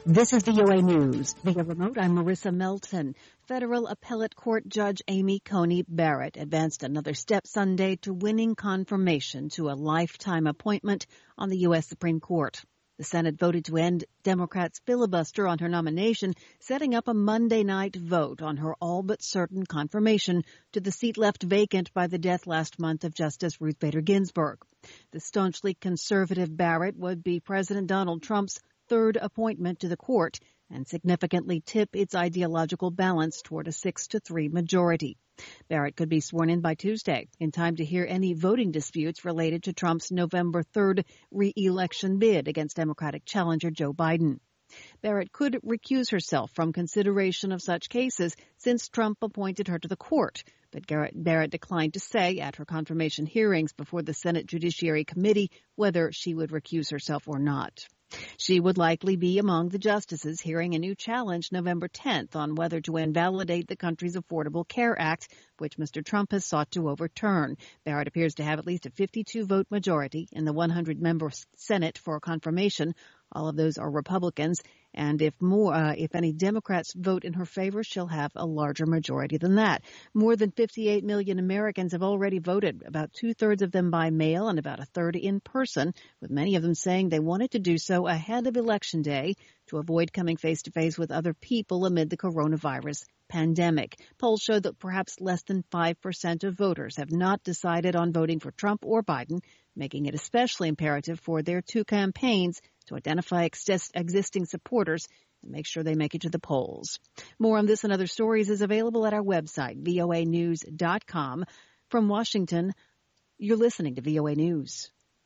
This is VOA News. Via remote, I'm Marissa Melton. Federal Appellate Court Judge Amy Coney Barrett advanced another step Sunday to winning confirmation to a lifetime appointment on the U.S. Supreme Court. The Senate voted to end Democrats' filibuster on her nomination, setting up a Monday night vote on her all but certain confirmation to the seat left vacant by the death last month of Justice Ruth Bader Ginsburg. The staunchly conservative Barrett would be President Donald Trump's third appointment to the court and significantly tip its ideological balance toward a 6-3 majority. Barrett could be sworn in by Tuesday, in time to hear any voting disputes related to Trump's November 3rd re-election bid against Democratic challenger Joe Biden. Barrett could recuse herself from consideration of such cases since Trump appointed her to the court, but Barrett declined to say at her confirmation hearings before the Senate Judiciary Committee whether she would recuse herself or not. She would likely be among the justices hearing a new challenge November 10th on whether to invalidate the country's Affordable Care Act, which Mr. Trump has sought to overturn. Barrett appears to have at least a 52-vote majority in the 100-member Senate for confirmation. All of those are Republicans, and if any Democrats vote in her favor, she'll have a larger majority than that. More than 58 million Americans have already voted, about two-thirds of them by mail and about a third in person, with many of them saying they wanted to do so ahead of Election Day to avoid coming face-to-face with other people amid the coronavirus pandemic. Polls show that perhaps less than 5% of voters have not decided on voting for Trump or Biden, making it especially imperative for their two campaigns to identify existing supporters and make sure they make it to the polls. More on this and other stories is available at our website, voanews.com. From Washington, you're listening to VOA News.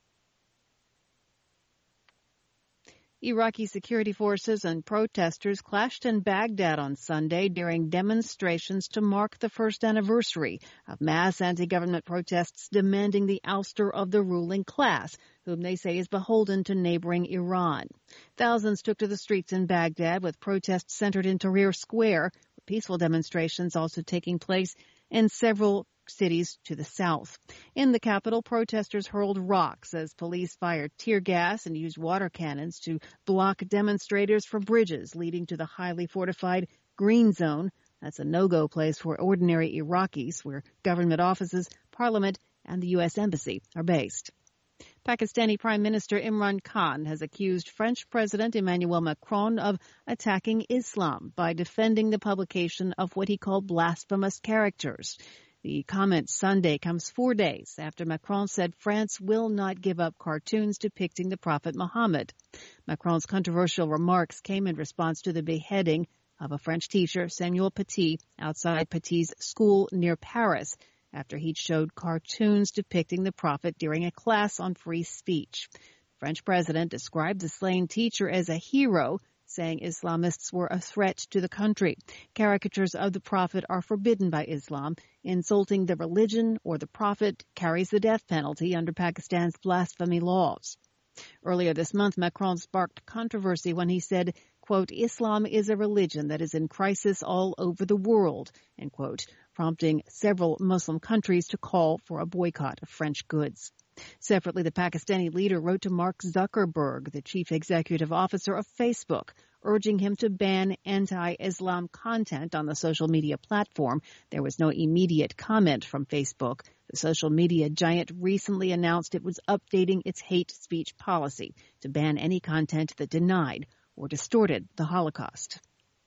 Iraqi security forces and protesters clashed in Baghdad on Sunday during demonstrations to mark the first anniversary of mass anti-government protests demanding the ouster of the ruling class, whom they say is beholden to neighboring Iran. Thousands took to the streets in Baghdad, with protests centered in Tahrir Square, with peaceful demonstrations also taking place in several cities to the south. In the capital, protesters hurled rocks as police fired tear gas and used water cannons to block demonstrators from bridges leading to the highly fortified Green Zone. That's a no-go place for ordinary Iraqis, where government offices, parliament, and the U.S. Embassy are based. Pakistani Prime Minister Imran Khan has accused French President Emmanuel Macron of attacking Islam by defending the publication of what he called blasphemous characters. The comment Sunday comes 4 days after Macron said France will not give up cartoons depicting the Prophet Muhammad. Macron's controversial remarks came in response to the beheading of a French teacher, Samuel Paty, outside Paty's school near Paris, after he'd showed cartoons depicting the Prophet during a class on free speech. The French president described the slain teacher as a hero, saying Islamists were a threat to the country. Caricatures of the Prophet are forbidden by Islam. Insulting the religion or the Prophet carries the death penalty under Pakistan's blasphemy laws. Earlier this month, Macron sparked controversy when he said, quote, Islam is a religion that is in crisis all over the world, end quote, prompting several Muslim countries to call for a boycott of French goods. Separately, the Pakistani leader wrote to Mark Zuckerberg, the chief executive officer of Facebook, urging him to ban anti-Islam content on the social media platform. There was no immediate comment from Facebook. The social media giant recently announced it was updating its hate speech policy to ban any content that denied or distorted the Holocaust.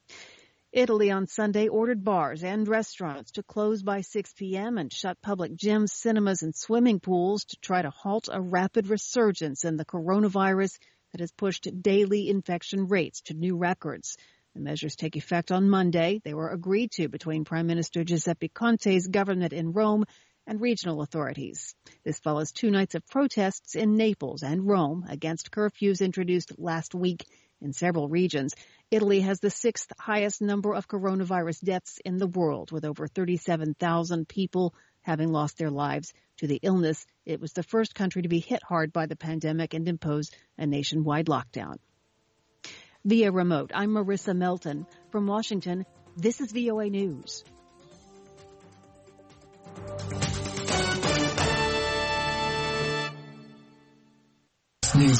Italy on Sunday ordered bars and restaurants to close by 6 p.m. and shut public gyms, cinemas, and swimming pools to try to halt a rapid resurgence in the coronavirus that has pushed daily infection rates to new records. The measures take effect on Monday. They were agreed to between Prime Minister Giuseppe Conte's government in Rome and regional authorities. This follows 2 nights of protests in Naples and Rome against curfews introduced last week in several regions. Italy has the 6th highest number of coronavirus deaths in the world, with over 37,000 people having lost their lives to the illness. It was the first country to be hit hard by the pandemic and impose a nationwide lockdown. Via remote, I'm Marissa Melton. From Washington, this is VOA News.